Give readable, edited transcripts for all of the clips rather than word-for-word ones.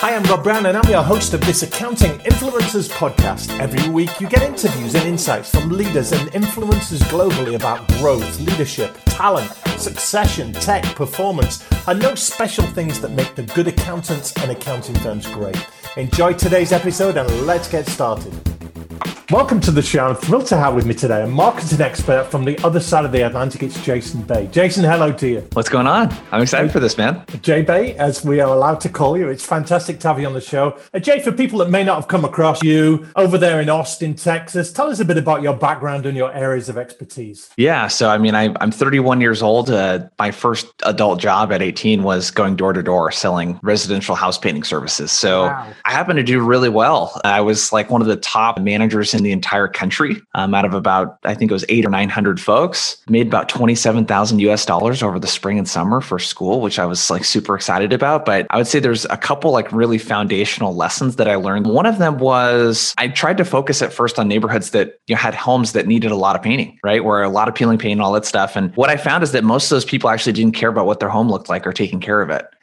Hi, I'm Rob Brown and I'm your host of this Accounting Influencers podcast. Every week you get interviews and insights from leaders and influencers globally about growth, leadership, talent, succession, tech, performance, and those special things that make the good accountants and accounting firms great. Enjoy today's episode and let's get started. Welcome to the show. I'm thrilled to have with me today a marketing expert from the other side of the Atlantic. It's Jason Bay. Jason, hello to you. What's going on? I'm excited for this, man. Jay Bay, as we are allowed to call you. It's fantastic to have you on the show. Jay, for people that may not have come across you over there in Austin, Texas, tell us a bit about your background and your areas of expertise. Yeah. So, I'm 31 years old. My first adult job at 18 was going door to door selling residential house painting services. So wow. I happened to do really well. I was like one of the top managers in the entire country, out of about, I think it was 800 or 900 folks. Made about $27,000 US over the spring and summer for school, which I was like super excited about. But I would say there's a couple like really foundational lessons that I learned. One of them was I tried to focus at first on neighborhoods that had homes that needed a lot of painting, right? Where a lot of peeling paint and all that stuff. And what I found is that most of those people actually didn't care about what their home looked like or taking care of it.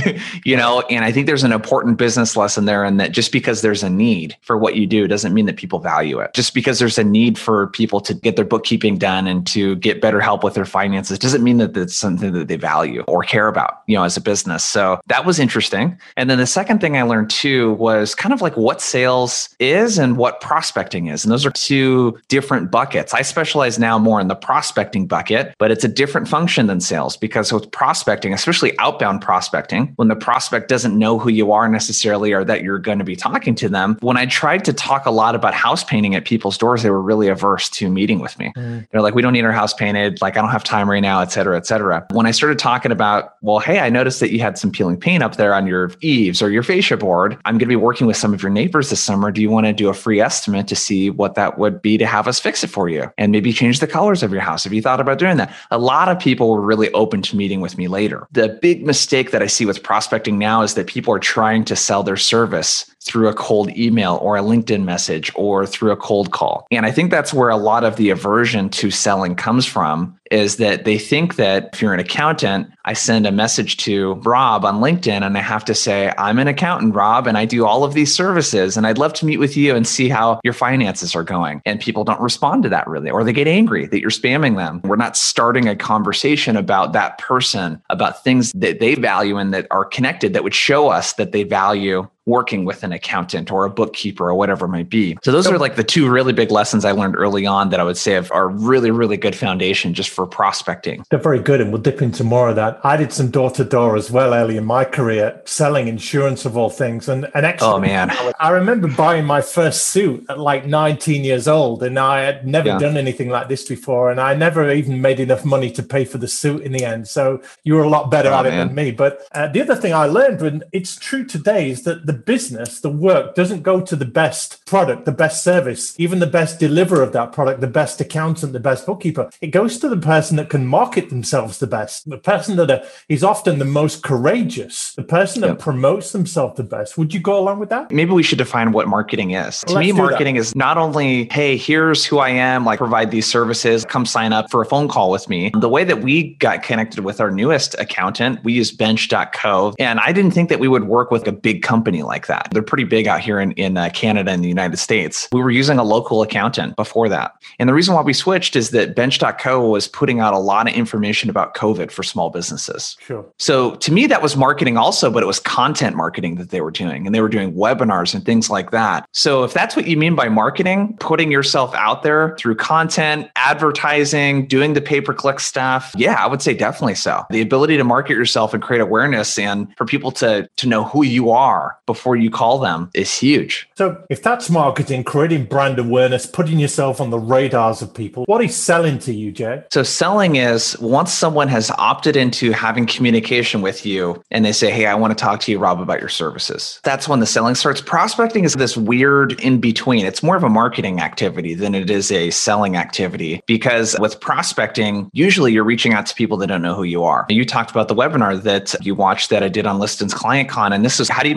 And I think there's an important business lesson there, in that just because there's a need for what you do doesn't mean that people value it. Just because there's a need for people to get their bookkeeping done and to get better help with their finances doesn't mean that it's something that they value or care about, as a business. So that was interesting. And then the second thing I learned too was kind of like what sales is and what prospecting is. And those are two different buckets. I specialize now more in the prospecting bucket, but it's a different function than sales, because with prospecting, especially outbound prospecting, when the prospect doesn't know who you are necessarily or that you're going to be talking to them. When I tried to talk a lot about house painting at people's doors, they were really averse to meeting with me. They're like, we don't need our house painted. Like, I don't have time right now, et cetera, et cetera. When I started talking about, well, hey, I noticed that you had some peeling paint up there on your eaves or your fascia board. I'm going to be working with some of your neighbors this summer. Do you want to do a free estimate to see what that would be to have us fix it for you? And maybe change the colors of your house. Have you thought about doing that? A lot of people were really open to meeting with me later. The big mistake that I see with prospecting now is that people are trying to sell their service through a cold email or a LinkedIn message or through a cold call. And I think that's where a lot of the aversion to selling comes from, is that they think that if you're an accountant, I send a message to Rob on LinkedIn and I have to say, I'm an accountant, Rob, and I do all of these services and I'd love to meet with you and see how your finances are going. And people don't respond to that really, or they get angry that you're spamming them. We're not starting a conversation about that person, about things that they value and that are connected that would show us that they value working with an accountant or a bookkeeper or whatever it might be. So those are like the two really big lessons I learned early on that I would say are really, really good foundation just for prospecting. They're very good. And we'll dip into more of that. I did some door-to-door as well early in my career, selling insurance of all things. And oh man, I remember buying my first suit at like 19 years old. And I had never done anything like this before. And I never even made enough money to pay for the suit in the end. So you were a lot better at it than me. But the other thing I learned, and it's true today, is that the business, the work doesn't go to the best product, the best service, even the best deliverer of that product, the best accountant, the best bookkeeper. It goes to the person that can market themselves the best, the person that is often the most courageous, the person that promotes themselves the best. Would you go along with that? Maybe we should define what marketing is. To me, marketing is not only, hey, here's who I am, like provide these services, come sign up for a phone call with me. The way that we got connected with our newest accountant, we use Bench.co. And I didn't think that we would work with a big company like that. They're pretty big out here in Canada and the United States. We were using a local accountant before that. And the reason why we switched is that Bench.co was putting out a lot of information about COVID for small businesses. Sure. So to me, that was marketing also, but it was content marketing that they were doing. And they were doing webinars and things like that. So if that's what you mean by marketing, putting yourself out there through content, advertising, doing the pay-per-click stuff, yeah, I would say definitely so. The ability to market yourself and create awareness and for people to know who you are before you call them is huge. So if that's marketing, creating brand awareness, putting yourself on the radars of people, what is selling to you, Jay? So selling is once someone has opted into having communication with you and they say, hey, I want to talk to you, Rob, about your services. That's when the selling starts. Prospecting is this weird in between. It's more of a marketing activity than it is a selling activity, because with prospecting, usually you're reaching out to people that don't know who you are. You talked about the webinar that you watched that I did on Liston's ClientCon, and this is how do you make outbound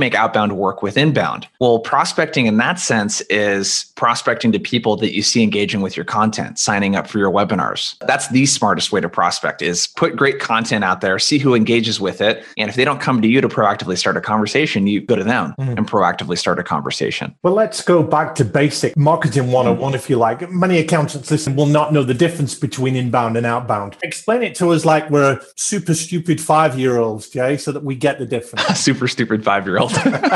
outbound work with inbound? Well, prospecting in that sense is prospecting to people that you see engaging with your content, signing up for your webinars. That's the smartest way to prospect, is put great content out there, see who engages with it. And if they don't come to you to proactively start a conversation, you go to them and proactively start a conversation. Well, let's go back to basic marketing 101, if you like. Many accountants listening will not know the difference between inbound and outbound. Explain it to us like we're super stupid 5-year-olds, Jay, so that we get the difference. Super stupid 5-year-old.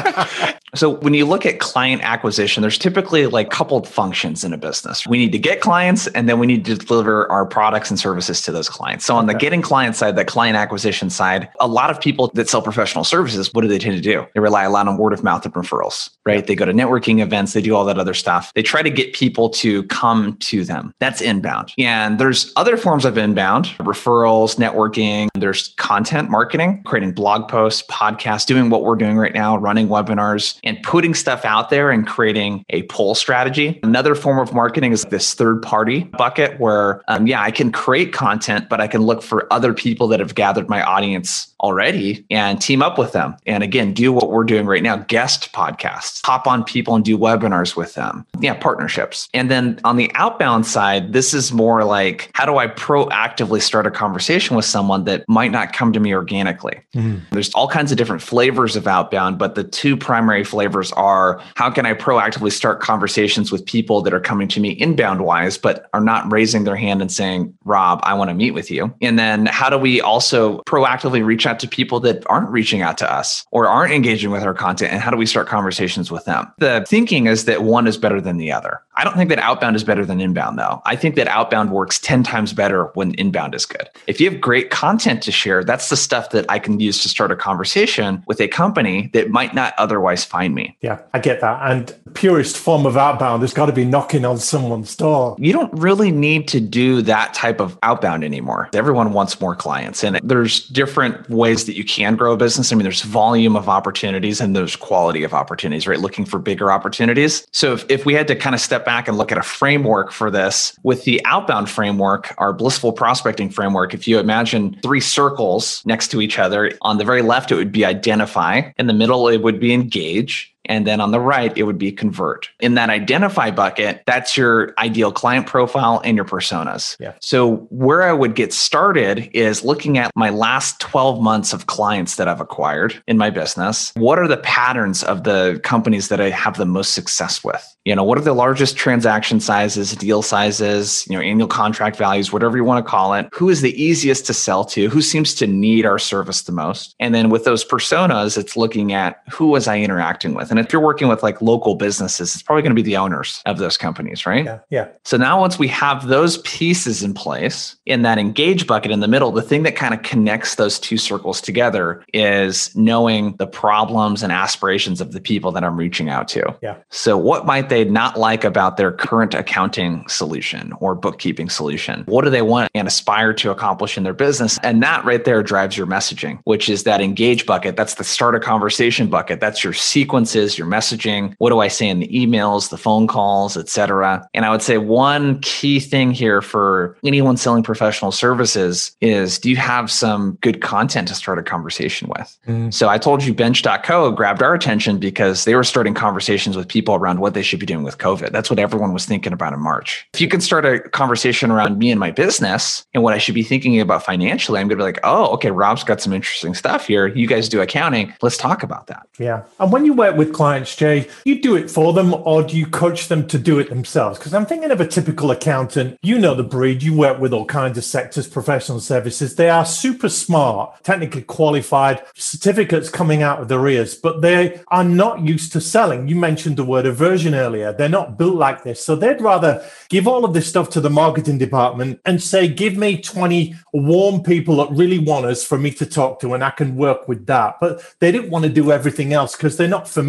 So when you look at client acquisition, there's typically like coupled functions in a business. We need to get clients, and then we need to deliver our products and services to those clients. So on the getting client side, the client acquisition side, a lot of people that sell professional services, what do they tend to do? They rely a lot on word of mouth and referrals, right? They go to networking events, they do all that other stuff. They try to get people to come to them. That's inbound. And there's other forms of inbound, referrals, networking. There's content marketing, creating blog posts, podcasts, doing what we're doing right now, running webinars, and putting stuff out there and creating a pull strategy. Another form of marketing is this third party bucket where, I can create content, but I can look for other people that have gathered my audience already and team up with them. And again, do what we're doing right now, guest podcasts, hop on people and do webinars with them. Partnerships. And then on the outbound side, this is more like, how do I proactively start a conversation with someone that might not come to me organically? There's all kinds of different flavors of outbound, but the two primary flavors are, how can I proactively start conversations with people that are coming to me inbound wise, but are not raising their hand and saying, Rob, I want to meet with you. And then how do we also proactively reach out to people that aren't reaching out to us or aren't engaging with our content? And how do we start conversations with them? The thinking is that one is better than the other. I don't think that outbound is better than inbound, though. I think that outbound works 10 times better when inbound is good. If you have great content to share, that's the stuff that I can use to start a conversation with a company that might not otherwise find me. Yeah, I get that. And purest form of outbound has got to be knocking on someone's door. You don't really need to do that type of outbound anymore. Everyone wants more clients, and there's different ways that you can grow a business. I mean, there's volume of opportunities and there's quality of opportunities, right? Looking for bigger opportunities. So if we had to kind of step back and look at a framework for this, with the outbound framework, our blissful prospecting framework, if you imagine 3 circles next to each other, on the very left, it would be identify. In the middle, it would be engage. And then on the right, it would be convert. In that identify bucket, that's your ideal client profile and your personas. Yeah. So where I would get started is looking at my last 12 months of clients that I've acquired in my business. What are the patterns of the companies that I have the most success with? What are the largest transaction sizes, deal sizes, annual contract values, whatever you want to call it? Who is the easiest to sell to? Who seems to need our service the most? And then with those personas, it's looking at who was I interacting with? And if you're working with like local businesses, it's probably going to be the owners of those companies, right? Yeah. So now once we have those pieces in place, in that engage bucket in the middle, the thing that kind of connects those 2 circles together is knowing the problems and aspirations of the people that I'm reaching out to. Yeah. So what might they not like about their current accounting solution or bookkeeping solution? What do they want and aspire to accomplish in their business? And that right there drives your messaging, which is that engage bucket. That's the start a conversation bucket. That's your sequences, your messaging. What do I say in the emails, the phone calls, et cetera? And I would say one key thing here for anyone selling professional services is, do you have some good content to start a conversation with? So I told you Bench.co grabbed our attention because they were starting conversations with people around what they should be doing with COVID. That's what everyone was thinking about in March. If you can start a conversation around me and my business and what I should be thinking about financially, I'm going to be like, oh, okay, Rob's got some interesting stuff here. You guys do accounting. Let's talk about that. Yeah. And when you work with clients, Jay, you do it for them or do you coach them to do it themselves? Because I'm thinking of a typical accountant. You know the breed. You work with all kinds of sectors, professional services. They are super smart, technically qualified, certificates coming out of their ears, but they are not used to selling. You mentioned the word aversion earlier. They're not built like this. So they'd rather give all of this stuff to the marketing department and say, give me 20 warm people that really want us for me to talk to, and I can work with that. But they didn't want to do everything else because they're not familiar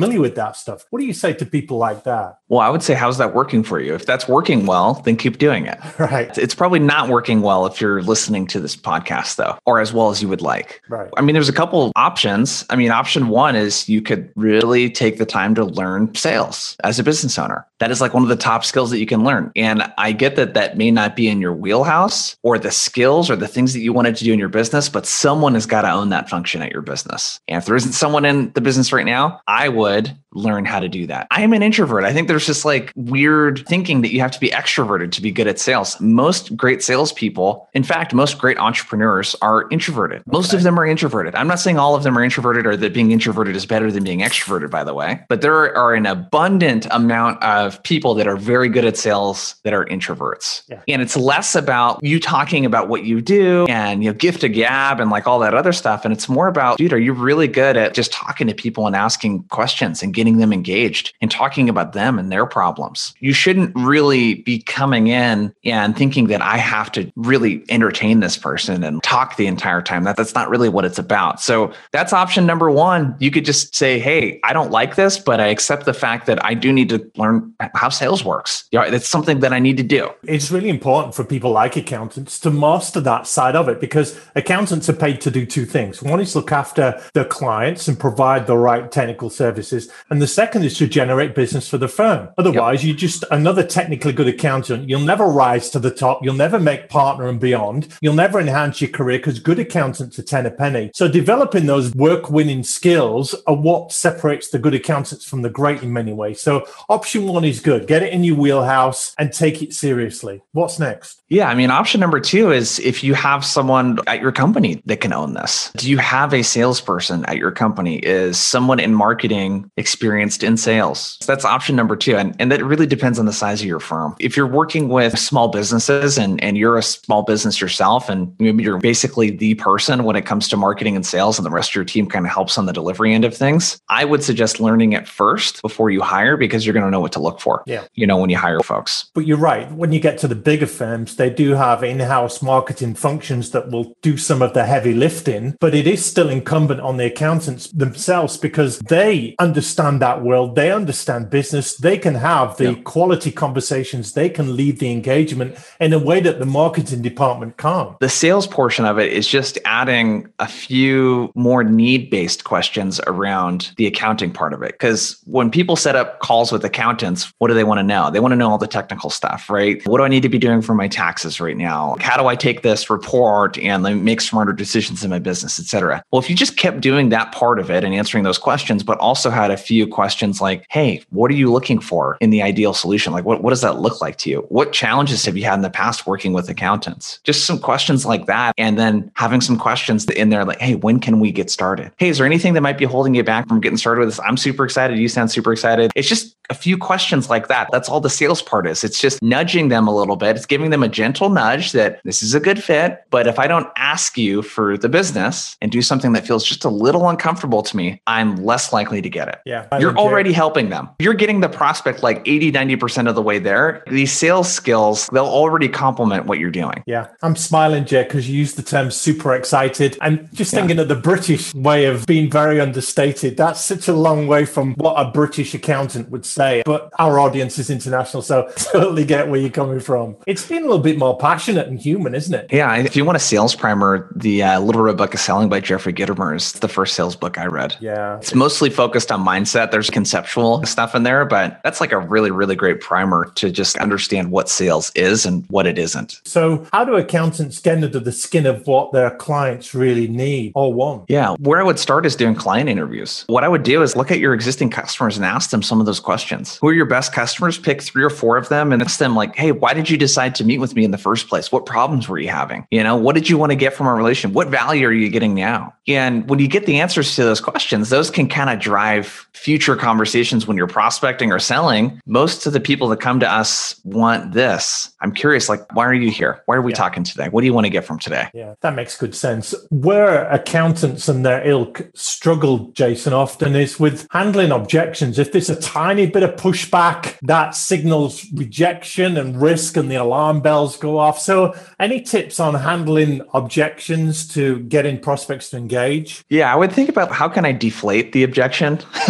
familiar with that stuff. What do you say to people like that? Well, I would say, how's that working for you? If that's working well, then keep doing it. Right. It's probably not working well if you're listening to this podcast, though, or as well as you would like. Right. I mean, there's a couple options. I mean, option one is you could really take the time to learn sales as a business owner. That is like one of the top skills that you can learn. And I get that that may not be in your wheelhouse or the skills or the things that you wanted to do in your business, but someone has got to own that function at your business. And if there isn't someone in the business right now, I would learn how to do that. I am an introvert. I think there's just like weird thinking that you have to be extroverted to be good at sales. Most great salespeople, in fact, most great entrepreneurs are introverted. Most of them are introverted. I'm not saying all of them are introverted or that being introverted is better than being extroverted, by the way, but there are an abundant amount of people that are very good at sales that are introverts. Yeah. And it's less about you talking about what you do and, gift a gab and like all that other stuff. And it's more about, dude, are you really good at just talking to people and asking questions and getting them engaged and talking about them and their problems? You shouldn't really be coming in and thinking that I have to really entertain this person and talk the entire time. That's not really what it's about. So that's option number one. You could just say, hey, I don't like this, but I accept the fact that I do need to learn how sales works. It's something that I need to do. It's really important for people like accountants to master that side of it, because accountants are paid to do two things. One is look after their clients and provide the right technical services. And the second is to generate business for the firm. Otherwise, you're just another technically good accountant. You'll never rise to the top. You'll never make partner and beyond. You'll never enhance your career because good accountants are 10 a penny. So developing those work-winning skills are what separates the good accountants from the great in many ways. So option one is good. Get it in your wheelhouse and take it seriously. What's next? Yeah, I mean, option number two is if you have someone at your company that can own this. Do you have a salesperson at your company? Is someone in marketing experienced in sales? So that's option number two. And that really depends on the size of your firm. If you're working with small businesses and you're a small business yourself, and maybe you're basically the person when it comes to marketing and sales, and the rest of your team kind of helps on the delivery end of things, I would suggest learning it first before you hire, because you're going to know what to look for, when you hire folks. But you're right. When you get to the bigger firms, they do have in-house marketing functions that will do some of the heavy lifting, but it is still incumbent on the accountants themselves because they understand that world. They understand business. They can have the quality conversations. They can lead the engagement in a way that the marketing department can't. The sales portion of it is just adding a few more need-based questions around the accounting part of it. Because when people set up calls with accountants, what do they want to know? They want to know all the technical stuff, right? What do I need to be doing for my taxes right now? How do I take this report and make smarter decisions in my business, et cetera? Well, if you just kept doing that part of it and answering those questions, but also had a few questions like, hey, what are you looking for in the ideal solution? Like, what does that look like to you? What challenges have you had in the past working with accountants? Just some questions like that. And then having some questions in there like, hey, when can we get started? Hey, is there anything that might be holding you back from getting started with this? I'm super excited. You sound super excited. It's just a few questions like that. That's all the sales part is. It's just nudging them a little bit. It's giving them a gentle nudge that this is a good fit, but if I don't ask you for the business and do something that feels just a little uncomfortable to me, I'm less likely to get it. Yeah, you're already helping them. You're getting the prospect like 80, 90% of the way there. These sales skills, they'll already complement what you're doing. Yeah. I'm smiling, Jay, because you used the term super excited. And just thinking of the British way of being very understated. That's such a long way from what a British accountant would say. But our audience is international, so totally get where you're coming from. It's been a little bit more passionate and human, isn't it? Yeah. If you want a sales primer, the Little Red Book of Selling by Jeffrey Gitomer is the first sales book I read. Yeah. It's mostly focused on mindset. There's conceptual stuff in there, but that's like a really, really great primer to just understand what sales is and what it isn't. So how do accountants get under the skin of what their clients really need or want? Yeah. Where I would start is doing client interviews. What I would do is look at your existing customers and ask them some of those questions. Who are your best customers? Pick 3 or 4 of them and ask them like, hey, why did you decide to meet with me in the first place? What problems were you having? What did you want to get from our relationship? What value are you getting now? And when you get the answers to those questions, those can kind of drive future conversations when you're prospecting or selling. Most of the people that come to us want this. I'm curious, like, why are you here? Why are we talking today? What do you want to get from today? Yeah, that makes good sense. Where accountants and their ilk struggle, Jason, often is with handling objections. If there's a tiny bit of pushback, that signals rejection and risk and the alarm bells go off. So any tips on handling objections to getting prospects to engage? Yeah, I would think about how can I deflate the objection?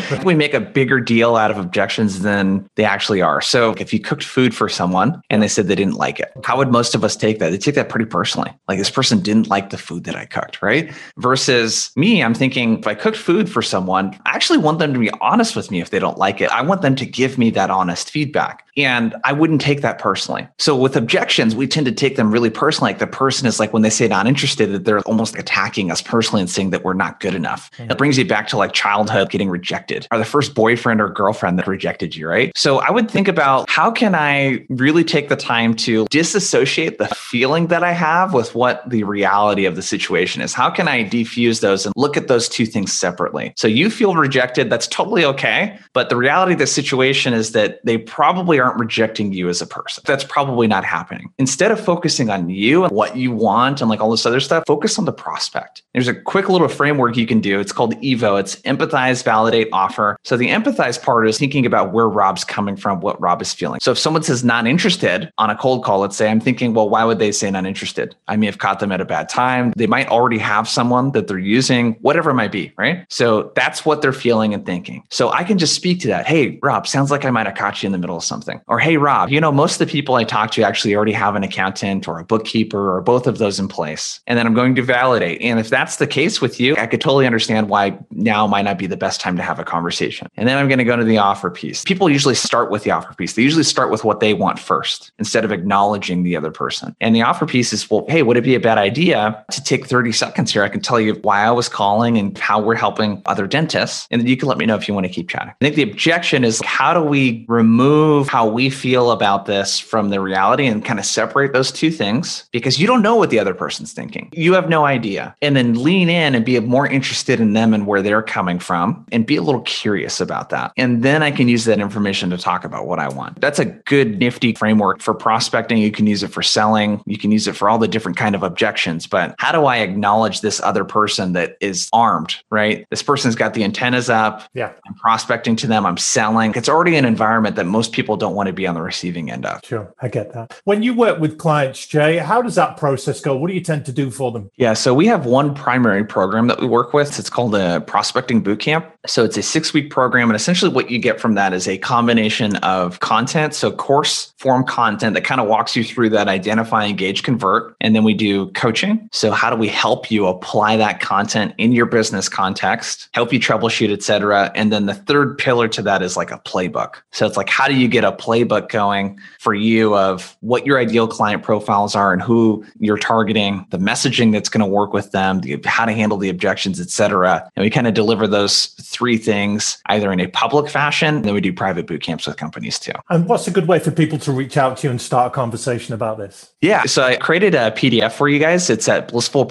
We make a bigger deal out of objections than they actually are. So if you cooked food for someone and they said they didn't like it, how would most of us take that? They take that pretty personally. Like, this person didn't like the food that I cooked, right? Versus me, I'm thinking, if I cooked food for someone, I actually want them to be honest with me if they don't like it. I want them to give me that honest feedback. And I wouldn't take that personally. So with objections, we tend to take them really personally. Like, the person is like, when they say not interested, that they're almost attacking us personally and saying that we're not good enough. It brings you back to like childhood getting rejected, or the first boyfriend or girlfriend that rejected you, right? So I would think about, how can I really take the time to disassociate the feeling that I have with what the reality of the situation is? How can I defuse those and look at those two things separately? So you feel rejected, that's totally okay. But the reality of the situation is that they probably aren't rejecting you as a person. That's probably not happening. Instead of focusing on you and what you want and like all this other stuff, focus on the prospect. There's a quick little framework you can do. It's called EVO. It's empathize, validate, offer. So the empathize part is thinking about where Rob's coming from, what Rob is feeling. So if someone says not interested on a cold call, let's say, I'm thinking, well, why would they say not interested? I may have caught them at a bad time. They might already have someone that they're using, whatever it might be, right? So that's what they're feeling and thinking. So I can just speak to that. Hey, Rob, sounds like I might have caught you in the middle of something. Or, hey, Rob, most of the people I talk to actually already have an accountant or a bookkeeper or both of those in place. And then I'm going to validate. And if that's the case with you, I could totally understand why now might not be the best time to have a conversation. And then I'm going to go to the offer piece. People usually start with the offer piece. They usually start with what they want first instead of acknowledging the other person. And the offer piece is, well, hey, would it be a bad idea to take 30 seconds here? I can tell you why I was calling and how we're helping other dentists. And then you can let me know if you want to keep chatting. I think the objection is, how do we remove how we feel about this from the reality and kind of separate those two things? Because you don't know what the other person's thinking. You have no idea. And then lean in and be more interested in them and where they're coming from and be a little curious about that. And then I can use that information to talk about what I want. That's a good nifty framework for prospecting. You can use it for selling. You can use it for all the different kind of objections. But how do I acknowledge this other person that is armed, right? This person's got the antennas up. Yeah. I'm prospecting to them. I'm selling. It's already an environment that most people don't want to be on the receiving end of. Sure. I get that. When you work with clients, Jay, how does that process go? What do you tend to do for them? Yeah. So we have one primary program that we work with. It's called a Prospecting Bootcamp. So it's a 6-week program. And essentially what you get from that is a combination of content. So course form content that kind of walks you through that identify, engage, convert. And then we do coaching. So how do we help you apply that content in your business context, help you troubleshoot, et cetera. And then the third pillar to that is like a playbook. So it's like, how do you get a playbook going for you of what your ideal client profiles are and who you're targeting, the messaging that's going to work with them, how to handle the objections, et cetera. And we kind of deliver those 3 things either in a public fashion, and then we do private boot camps with companies too. And what's a good way for people to reach out to you and start a conversation about this? Yeah. So I created a PDF for you guys. It's at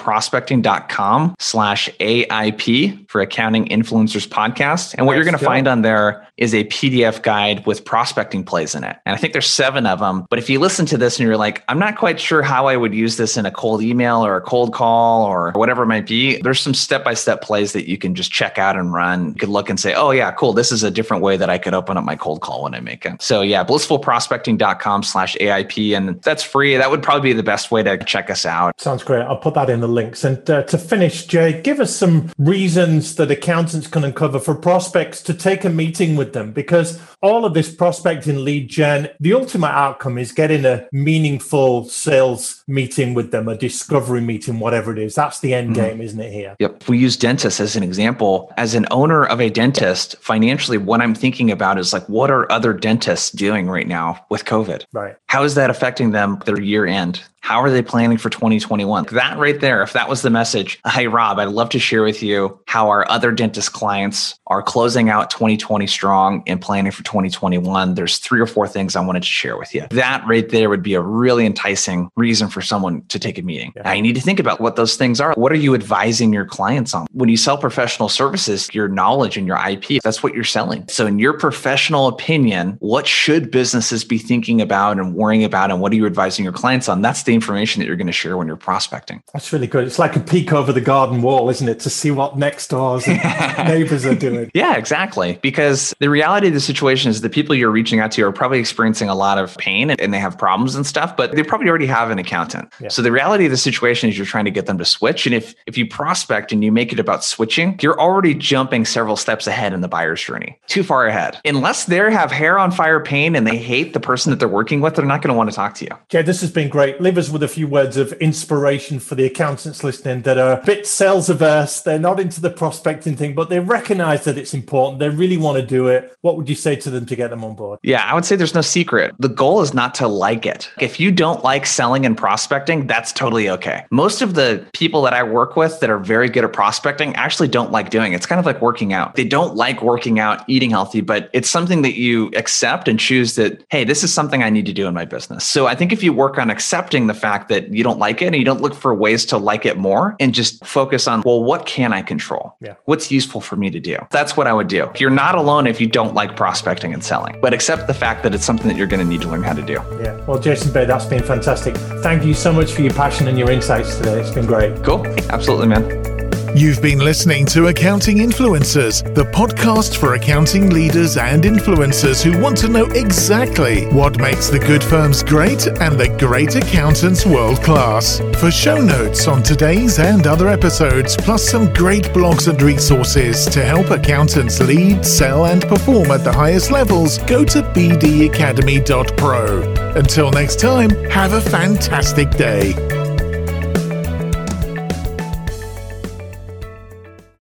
blissfulprospecting.com/AIP for Accounting Influencers Podcast. And what you're going to find on there is a PDF guide with prospecting plays in it. And I think there's 7 of them. But if you listen to this and you're like, I'm not quite sure how I would use this in a cold email or a cold call or whatever it might be, there's some step-by-step plays that you can just check out and run. You could look and say, oh yeah, cool. This is a different way that I could open up my cold call when I make it. So yeah, blissfulprospecting.com/AIP. And that's free. That would probably be the best way to check us out. Sounds great. I'll put that in the links. And to finish, Jay, give us some reasons that accountants can uncover for prospects to take a meeting with them, because all of this prospecting, lead gen, the ultimate outcome is getting a meaningful sales meeting with them, a discovery meeting, whatever it is. That's the end game, isn't it here? Yep. We use dentists as an example. As an owner of a dentist, financially, what I'm thinking about is like, what are other dentists doing right now with COVID? Right. How is that affecting them, their year end? How are they planning for 2021? That right there, if that was the message, hey, Rob, I'd love to share with you how our other dentist clients are closing out 2020 strong and planning for 2021. There's 3 or 4 things I wanted to share with you. That right there would be a really enticing reason for someone to take a meeting. Yeah. Now you need to think about what those things are. What are you advising your clients on? When you sell professional services, your knowledge and your IP, that's what you're selling. So in your professional opinion, what should businesses be thinking about and worrying about? And what are you advising your clients on? That's the the information that you're going to share when you're prospecting. That's really good. It's like a peek over the garden wall, isn't it? To see what next doors and neighbors are doing. Yeah, exactly. Because the reality of the situation is the people you're reaching out to are probably experiencing a lot of pain and they have problems and stuff, but they probably already have an accountant. Yeah. So the reality of the situation is you're trying to get them to switch. And if you prospect and you make it about switching, you're already jumping several steps ahead in the buyer's journey, too far ahead. Unless they have hair on fire pain and they hate the person that they're working with, they're not going to want to talk to you. Okay, this has been great. Leave us with a few words of inspiration for the accountants listening that are a bit sales averse. They're not into the prospecting thing, but they recognize that it's important. They really want to do it. What would you say to them to get them on board? Yeah, I would say there's no secret. The goal is not to like it. If you don't like selling and prospecting, that's totally okay. Most of the people that I work with that are very good at prospecting actually don't like doing it. It's kind of like working out. They don't like working out, eating healthy, but it's something that you accept and choose that, hey, this is something I need to do in my business. So I think if you work on accepting the fact that you don't like it and you don't look for ways to like it more and just focus on, well, what can I control? Yeah. What's useful for me to do? That's what I would do. You're not alone if you don't like prospecting and selling, but accept the fact that it's something that you're going to need to learn how to do. Yeah. Well, Jason Bay, that's been fantastic. Thank you so much for your passion and your insights today. It's been great. Cool. Absolutely, man. You've been listening to Accounting Influencers, the podcast for accounting leaders and influencers who want to know exactly what makes the good firms great and the great accountants world class. For show notes on today's and other episodes, plus some great blogs and resources to help accountants lead, sell, and perform at the highest levels, go to bdacademy.pro. Until next time, have a fantastic day.